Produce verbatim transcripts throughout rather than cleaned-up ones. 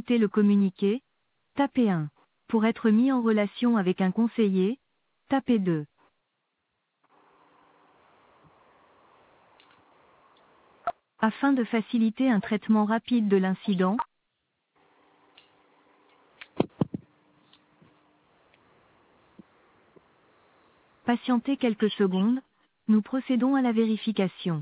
écouter le communiqué, tapez un. Pour être mis en relation avec un conseiller, tapez deux. Afin de faciliter un traitement rapide de l'incident, patientez quelques secondes, nous procédons à la vérification.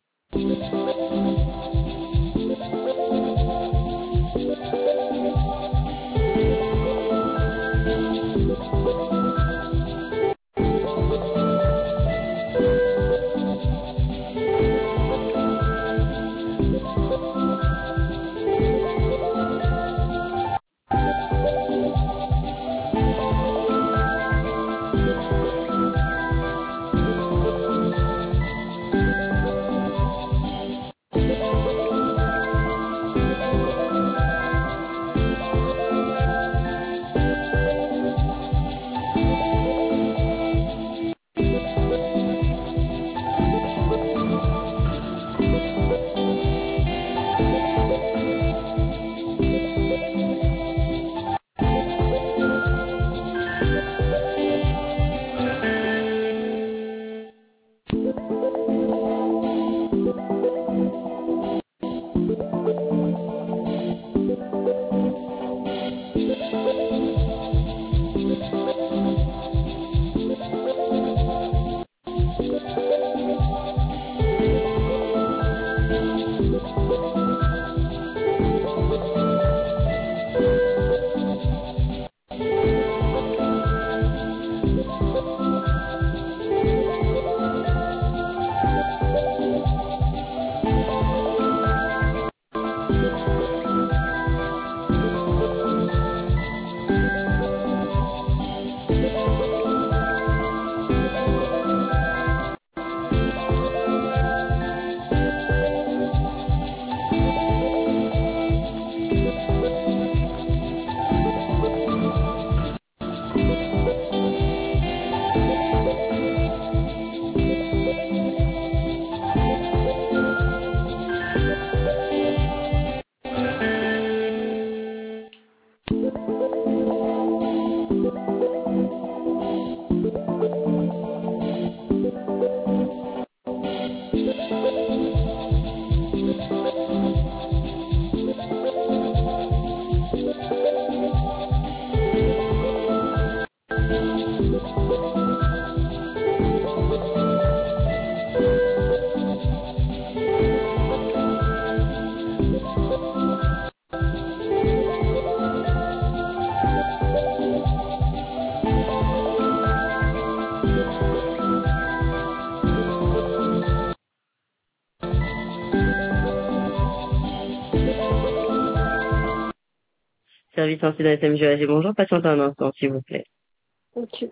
Service incident S M G A G, bonjour, patiente un instant, s'il vous plaît. Ok.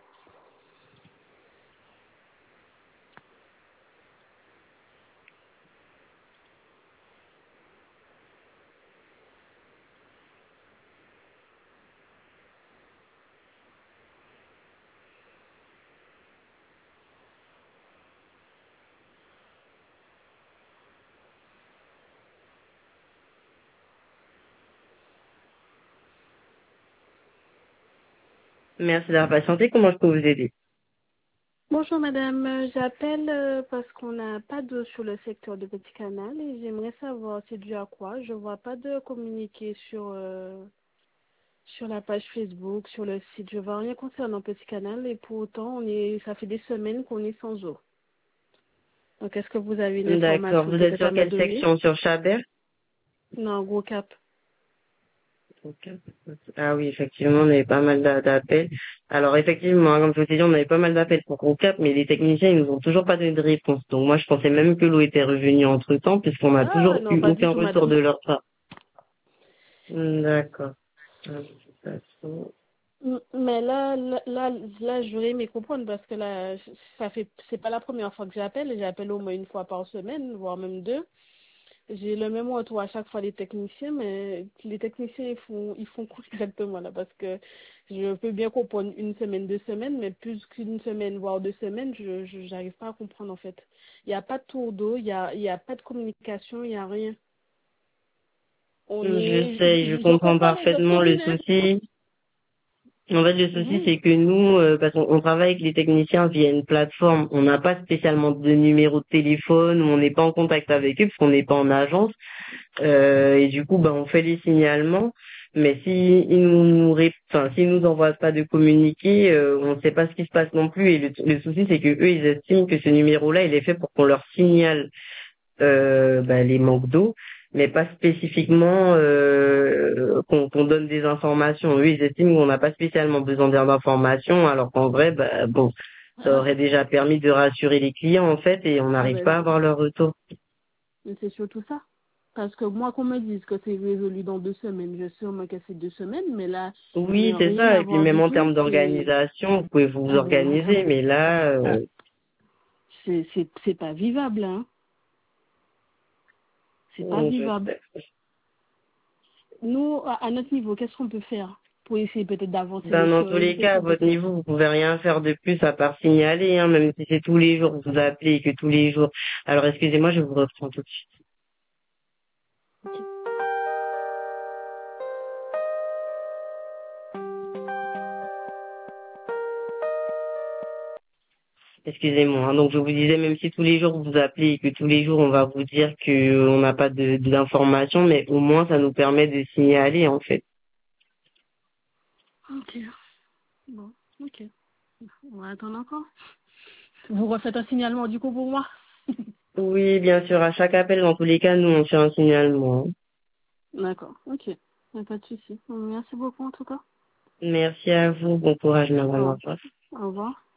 Merci d'avoir patienté, comment je peux vous aider? Bonjour madame, Euh, j'appelle euh, parce qu'on n'a pas d'eau sur le secteur de Petit Canal et j'aimerais savoir c'est dû à quoi. Je vois pas de communiqué sur euh, sur la page Facebook, sur le site. Je vois rien concernant Petit Canal et pour autant on est ça fait des semaines qu'on est sans eau. Donc est-ce que vous avez une D'accord, information vous êtes peut-être à sur me quelle donner? section? Sur Chabert? Non, gros cap. Ok. Ah oui, effectivement, on avait pas mal d'a- d'appels. Alors effectivement, hein, comme je vous ai dit, on avait pas mal d'appels pour Groucap, mais les techniciens, ils nous ont toujours pas donné de réponse. Donc moi, je pensais même que l'eau était revenue entre temps, puisqu'on n'a Ah toujours non, eu pas du aucun tout retour madame. de leur part. D'accord. Ah, de toute façon. Mm, Mais là, là, là, là, j'aurais aimé comprendre parce que là, ça fait, c'est pas la première fois que j'appelle. J'appelle au moins une fois par semaine, voire même deux. J'ai le même retour à chaque fois des techniciens, mais les techniciens, ils font, ils font quoi exactement là? Parce que je peux bien comprendre une semaine, deux semaines, mais plus qu'une semaine, voire deux semaines, je, je, j'arrive pas à comprendre en fait. Il n'y a pas de tour d'eau, il y a, il y a pas de communication, il y a rien. On Je est, sais, je je, je comprends comprends les autres parfaitement le cabinets. souci. En fait, le souci, Mhm. c'est que nous, euh, parce qu'on on travaille avec les techniciens via une plateforme, on n'a pas spécialement de numéro de téléphone, ou on n'est pas en contact avec eux, parce qu'on n'est pas en agence. Euh, et du coup, ben, on fait les signalements. Mais si ils nous, nous ré- enfin, s'ils nous envoient pas de communiqué, euh, on ne sait pas ce qui se passe non plus. Et le, le souci, c'est que eux, ils estiment que ce numéro-là, il est fait pour qu'on leur signale euh, bah, les manques d'eau, mais pas spécifiquement euh, qu'on qu'on donne des informations. Eux, ils estiment qu'on n'a pas spécialement besoin d'informations, alors qu'en vrai, bah, bon, ça Ah, aurait déjà permis de rassurer les clients en fait, et on ah n'arrive ben, pas à avoir leur retour. mais c'est surtout ça. Parce que moi, qu'on me dise que c'est résolu dans deux semaines, je suis sûrement que c'est deux semaines, mais là, Oui, ne c'est rien ça. Et puis avoir même du en tout, termes c'est, d'organisation, vous pouvez vous ah ben, organiser, mais là, ah, euh, c'est, c'est, c'est pas vivable, hein. C'est pas je vivable. sais. Nous, à, à notre niveau, qu'est-ce qu'on peut faire pour essayer peut-être d'avancer Ben, les dans tous choses? les Qu'est-ce cas, à qu'on peut votre faire? niveau, vous pouvez rien faire de plus à part signaler, hein, même si c'est tous les jours que vous appelez et que tous les jours. Alors, excusez-moi, je vous reprends tout de suite. Excusez-moi, hein. Donc je vous disais, même si tous les jours vous appelez et que tous les jours on va vous dire que euh, on n'a pas de d'informations, mais au moins ça nous permet de signaler en fait. Ok. Bon, ok. On va attendre encore. Vous refaites un signalement du coup pour moi? Oui, bien sûr, à chaque appel, dans tous les cas, nous on fait un signalement, hein. D'accord, ok. Y a pas de souci. Merci beaucoup en tout cas. Merci à vous, bon courage, madame. Au Au revoir. au revoir.